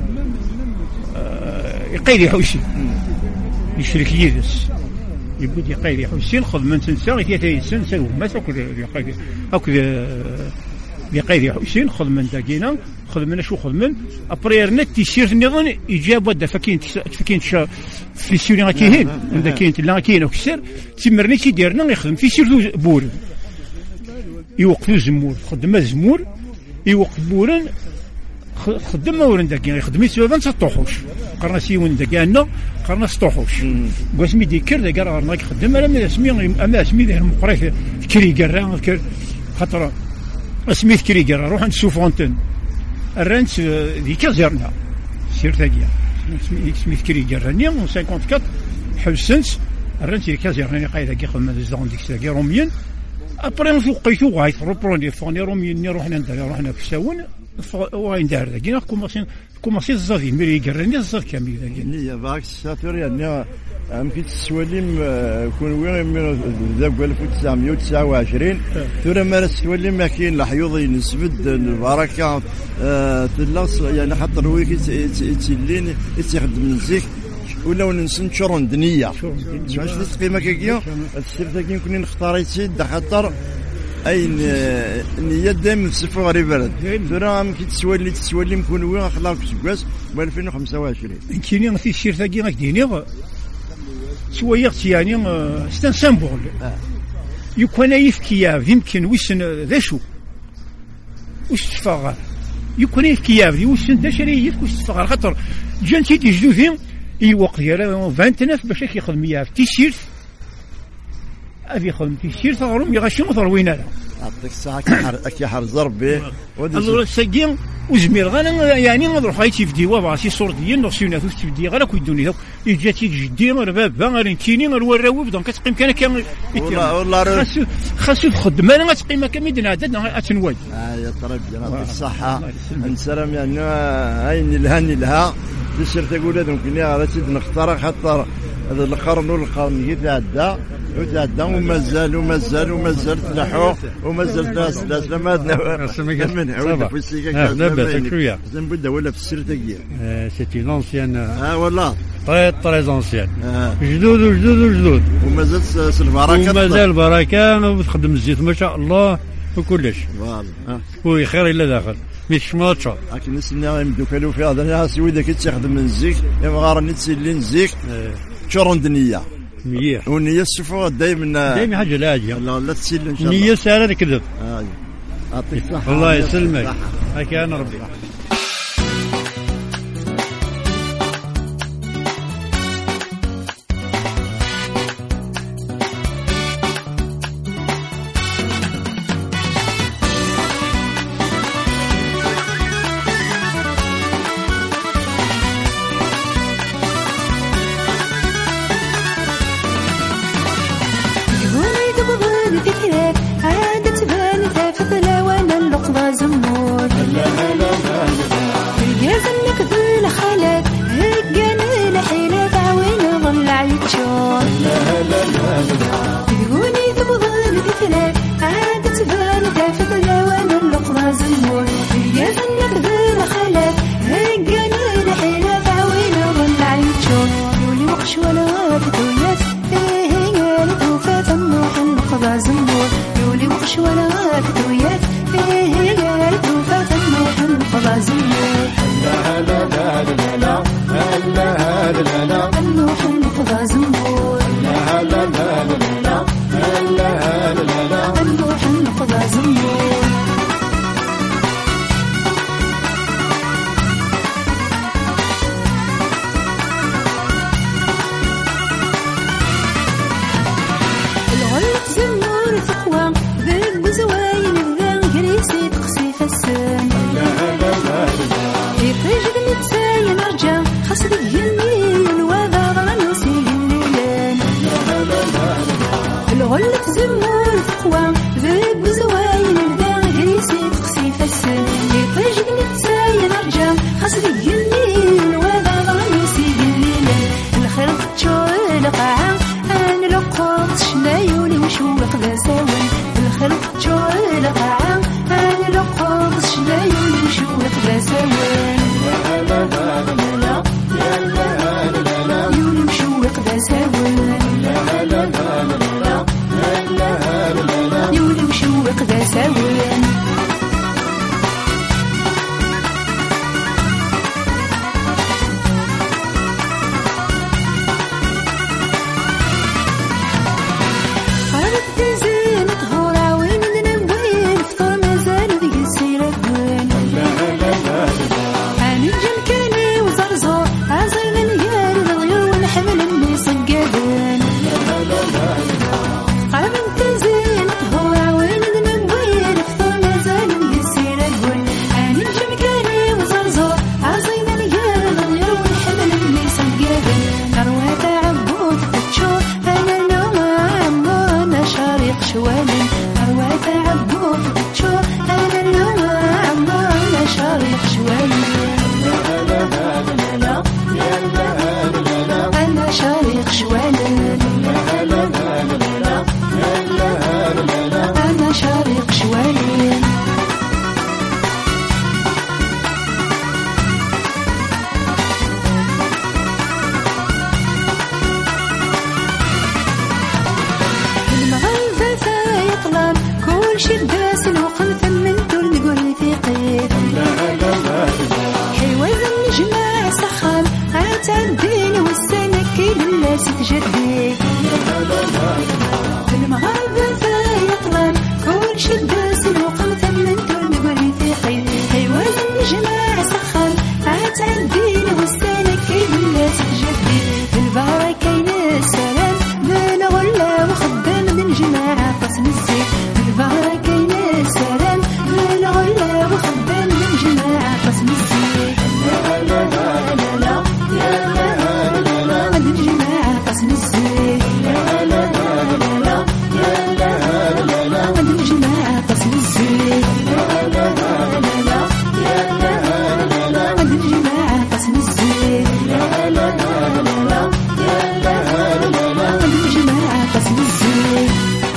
يقيل يحوشي يشرك يدس يبدي يقيل يحوشي خذ من تنسى غير تنسى ما تاكل يقيل اكل بقيد يحسين خذ من داكينا خذ من شو خذ من ابرير نت تيشيرت النظام اجاب ودا فكين فكين في سوريا كاين عندك كاين لا كاين وكسر تمرني تيديرنا يخدم في سيرتو بور يوقفوا زمور خدم زمور يوقف بورن خدم ورن داكين يخدم سبابا تطوحوش قرنا سي وين داكنا قرنا سطوحوش قاسمي ديكر داك راه ما يخدم انا اسمي اما اسمي ذا المقري كري قرا خاطر اسميت كريجر روح عند سوفونتن الرانس دي كازيرنا سير ثاقيا سميت كريجر راني خمسة وخمسين حسنس الرانس دي كازيرنا قايده كي خدم زون ديك ثاقي روميين ابري نفوق قيتو غايت روبروني فوني روميين روحنا ندير روحنا في ساون وين دار ذاك كوماسي كوماسي الزافي ميري يقرني الزاف كامل ذاك اللي باك ساتور يعني يمكن تسوليم كون وين من ذاك ألف وتسعمائة وتسعة وعشرين ترى ما تسوليم ما كاين الحيوض ينسبد البركه تلاص يعني خاطر هو يتلين يتخدم الزيك ولا وننسن شرون دنيا واش تقيمه كيكيا السير كي كنا نختار يتسد خاطر اين نية دائما تسفر غير برد ترى يمكن تسولي تسولي نكون وين اخلاق سكواس ب ألفين وخمسة وعشرين كاين في السير ثاقي غاك ديني شويه يعني ستان سامبول يكون يفكيا يمكن وسن ذا شو واش تفاغ يكون يفكيا وسن ذا شري يفك واش تفاغ خاطر جانتي دي جدودين اي وقت ديال عشرين باش كيخدم يا في تيشيرت ابي يخدم تيشيرت غروم يغشي مضروينا لا عطيك الساعه كي حرز ربي الله ساكين وزمير غانا يعني نروح هايتي في ديوا باسي صور ديال نوسيونات في ديوا غير كيدوني يجاتي جدي ربابا غير نتيني غير وراوي دونك كتقيم كان كامل والله والله خاصو خاصو تخدم انا غتقيم كميدنا عدد اتنواج اه يا طرب يعطيك الصحه نسلم يعني عين الهني لها تسير تقول هذا ممكن يا رشيد نختار خاطر هذا القرن والقرن يتعدى وتعدى ومازال ومازال ومازال تلحو ومازال ناس ناس ما عندنا من حول في السيكا لاباس شويه نبدا ولا في السير تاكيا سيتي لونسيان اه والله طري طري زونسيان جدود وجدود وجدود ومازال البركه ومازال البركه وتخدم الزيت ما شاء الله وكلش فوالا وي خير الا داخل مش ماتشا لكن الناس يمدو كانوا في هذا الناس ويدا كيتخدم من الزيك يبغى راني تسلين الزيك شرون دنيا مليح والنية السفوة دايما دايما حاجة لاجئة لا لا تسيل ان شاء الله نية سهلة نكذب اه يعطيك الصحة الله يسلمك هكا انا ربي عادة تبان ذا فضلا وانا اللقمة زمور. هلا هلا سخان عتعدين والسنة كي بلا ستجدي في المغرب فيطلع كل شدة سلوق مثمن تنقري في خير حيوان الجماع سخان عتعدين والسنة كي بلا ستجدي في البركة السلام من غلا وخدام من جماعة قسم الزيت في البركة السلام من غلا وخدام من جماعة قسم الزيت لا لا لا لا لا لا لا لا من جماعة قسم الزيت لا لا لا لا لا لا لا لا من جماعة قسم الزيت لا لا لا لا لا لا لا من جماعة قسم الزيت لا لا لا لا لا قسم الزيت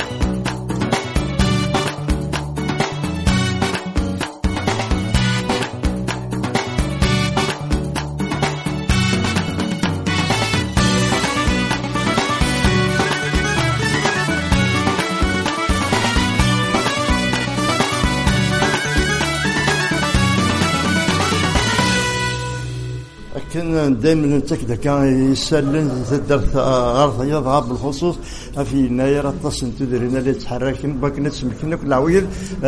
كان دائما تكدا كان يسلن تدرت غرض يضرب بالخصوص في ناير التصن تدرينا اللي تحركن باك نسمكنا كل عويل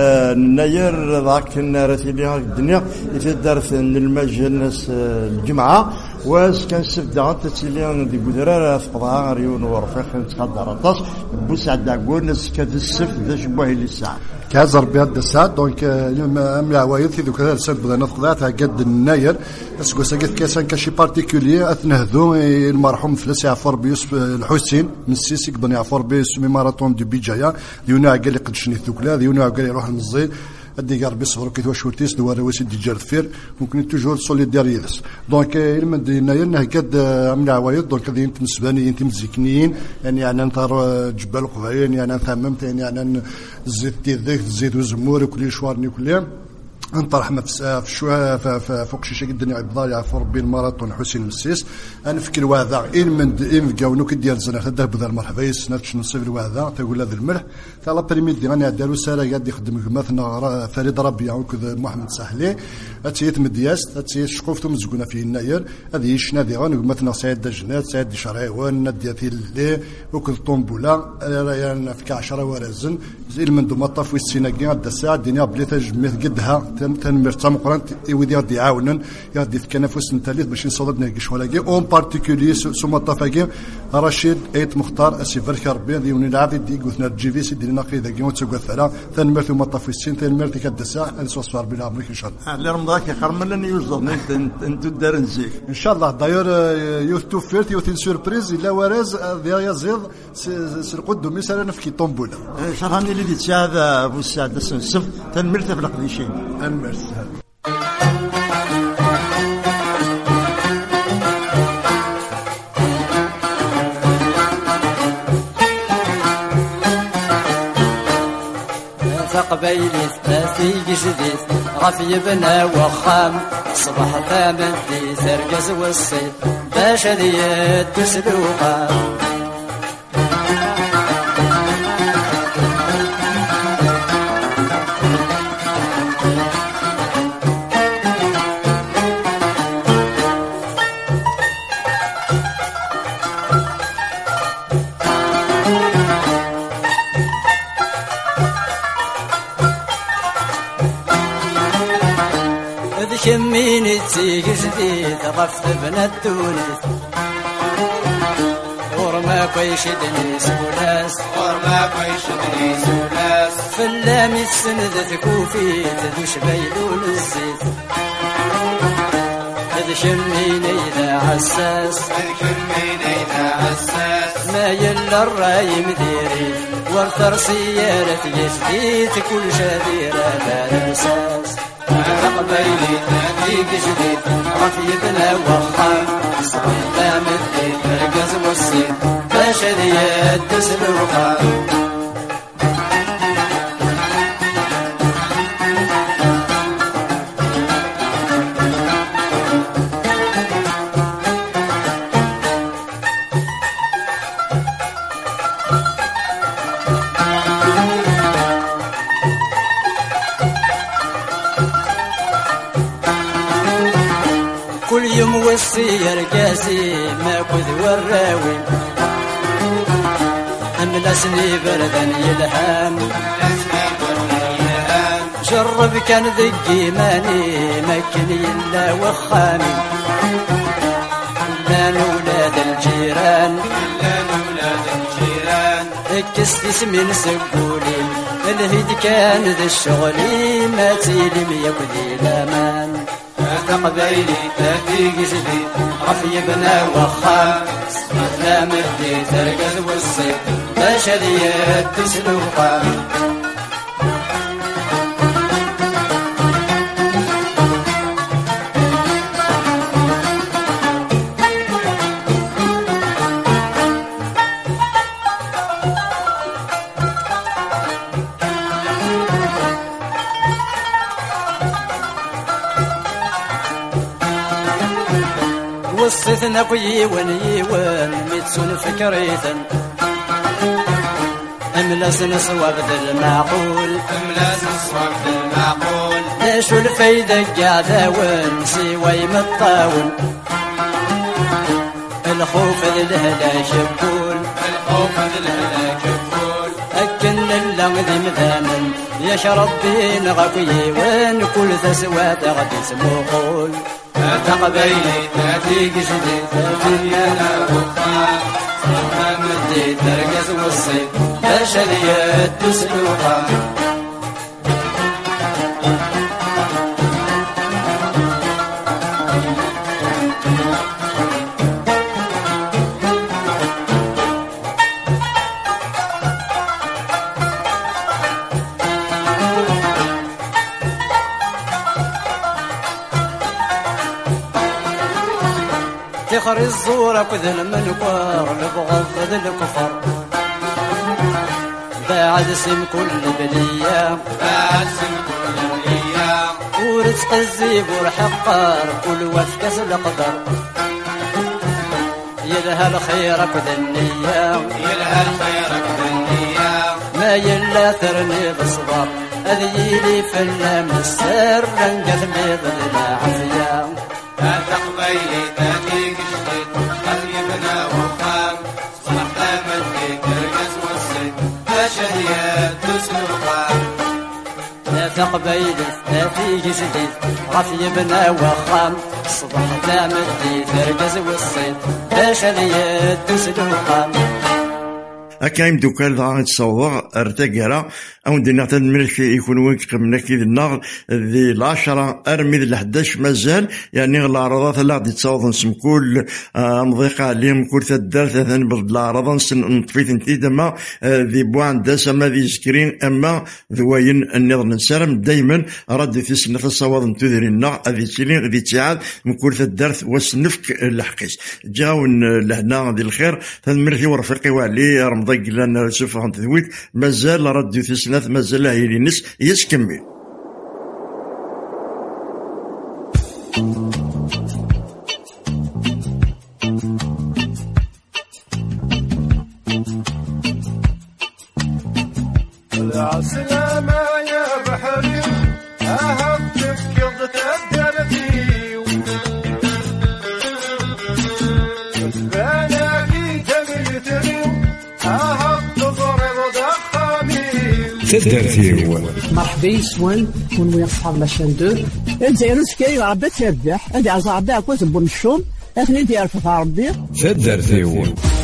ناير ذاك نارتي لها الدنيا يتدرت المجلس الجمعه واش كان سبدا تتليان دي بودرار فقضاء ريون ورفيق نتقدر الطاس بوسعد عقول نس كاد السفت ذا شبوه اللي الساعه كازر بيد الساعه دونك اليوم املا عوايد في ذوك السنه بدنا نقضات قد الناير بس قصه كاسان كشي بارتيكولي اثنهذو المرحوم فلس يعفر بيوسف الحسين من السيسي قدر يعفر بيوسف ماراثون دي بيجايا ديونا قال لي قد شني ثوكلا ديونا قال لي روح المزيد ادي قال بيصبروا كي توشورتيس دوار واسي دي جارفير ممكن توجور سوليداريتس دونك لما دينا يرنا قد عمل عوايد دونك هذه انت نسباني انت مزيكنيين يعني يعني نطار جبال قبعين يعني ثممت يعني يعني زيت ذاك زيت وزمور وكل شوارني كل انطرح في شويه فوق شي شي الدنيا عبد يعفر بين ماراثون حسين المسيس انا فكر واذا ان من ان كاونو كديال زنا تذهب ذا المرحبا يسنات شنو صيف واذا تقول هذا الملح تاع بريميد دي غني دارو سالا قاعد يخدم مثلا فريد ربيع وكذا محمد ساحلي اتيت مدياس اتيت شقوفتهم مزقونه في الناير هذه يشنا دي غني مثلا سعيد دجنات سعيد شرايوان ندياتي اللي وكذا طومبولا يعني في عشرة ورزن زي من دومطه في السيناكي هذا الساعه الدنيا بليتها جميت قدها تنمر تام قران يودي غادي يعاونن يغادي في كنفس نتاليت باش نصوض ناقش ولاكي اون بارتيكولي سوما طافاكي رشيد ايت مختار اسي بركه ربي ديوني العادي دي قلنا جي في دينا قيدا كي وتسوق ثرا تنمر ثم طافي السين تنمر تي كدسا نسوصفر بلا امريكا ان شاء الله اللي رمضان كيقرم لنا يوزر انت دار نزيك ان شاء الله داير يوث تو فيرت يوث سوربريز الا ورز ديال يزيد سرقد مثلا في طومبولا شرحني اللي تشاهد ابو السعد السنسف تنمر في القديشين المرس قبيلي ثلاثي جديد غف يبنى وخام صبح ثامن دي سرقز والصيد باش ذي تسلوقا كميني تسيق جديد غفت بنات تونس ورما كويشدني سولاس ورما كويشدني سولاس فلامي تسند ثكوفيت ذو شبيلون الزيت إذ شميني ذا عساس إذ شميني ذا عساس ما يلا الراي مديري وارثر سيارة جديد كل شديرة لا نساس قبيلي تهديك جديد رفيق الوخام صبح مثلي ترقز والصيد باش ذي تسلوقا كل يوم والسير قاسي ما كذ والراوي أملسني بردا يلهام جرب كان ذقي ماني مكني إلا وخامي لا نولاد الجيران لا نولاد الجيران اكست اسمي سقولي الهيد كان ذا الشغلي ما تيلم يكذي الامان تقبيلي تاتي قسدي عفي بنا وخام لا مهدي ترقز والصيف بشرية تسلوقا وصيتنا قيوان يوان ميتسون فكريثا أملاسنا صواب ذا المعقول أملاسنا صواب ذا المعقول ليشو الفايدة قاعدة وان سواي مطاول الخوف ذا الهلا شبول الخوف ذا الهلا شبول أكن اللغ ذي مثامن يشرب بين غقي وان كل ذا سواد غد اسمه قول تقبيلي تاتي قشدي تاتي أنا وخام صوتا مدي ترقز والصيد بشرية تسلوقا تخر الزورة كذل من كوار لبغض ذي الكفر بعد سم كل بلية بعد سم كل بلية ورزق الزيب والحقار كل وفكس القدر يلها الخير كذ النية يلها الخير كذ النية ما يلا ثرني بصبر أذيلي فلا من السر لنقث بيض العافية تقبيلي تاتي قشدي قلبنا وخام صرحت مدي ترقز والصيد بشرية تسلوقا لا تقبيلي تاتي قشدي غفيبنا وخام صرحت مدي ترقز والصيد بشرية تسلوقا أكايم دوكال ذا تصور ارتقرا أو دينا تنمرك يكون ويك قمنا كي النار ذي العشرة أرمي ذي الحداش مازال يعني العرضات لا غادي تصاوض نسم كل مضيقة عليهم كل تدار ثلاثة برد العرضة نطفيت انتي دما ذي بوان داس أما ذي سكرين أما ذوين النظر نسارم دايما رد في سنة الصواض نتذري النار ذي تيلين ذي تعاد من كل تدار وسنفك الحقيس جاون لهنا ذي الخير تنمرك ورفقي وعلي رمضي لنا سوف عند ذويت مازال رد في سنة مازال هي لنس يسكمل العسلامة يا بحري أهبتك يضت الدرتي باناكي تميتني أهبت ضرب دخامي تدرتيو مرحبا يسوان كون ويا صحاب لاشين دو الجزائر سكاي ربي تربح هادي عزا ربي عكوز بون الشوم اثنين ديال في ربي تدرتيو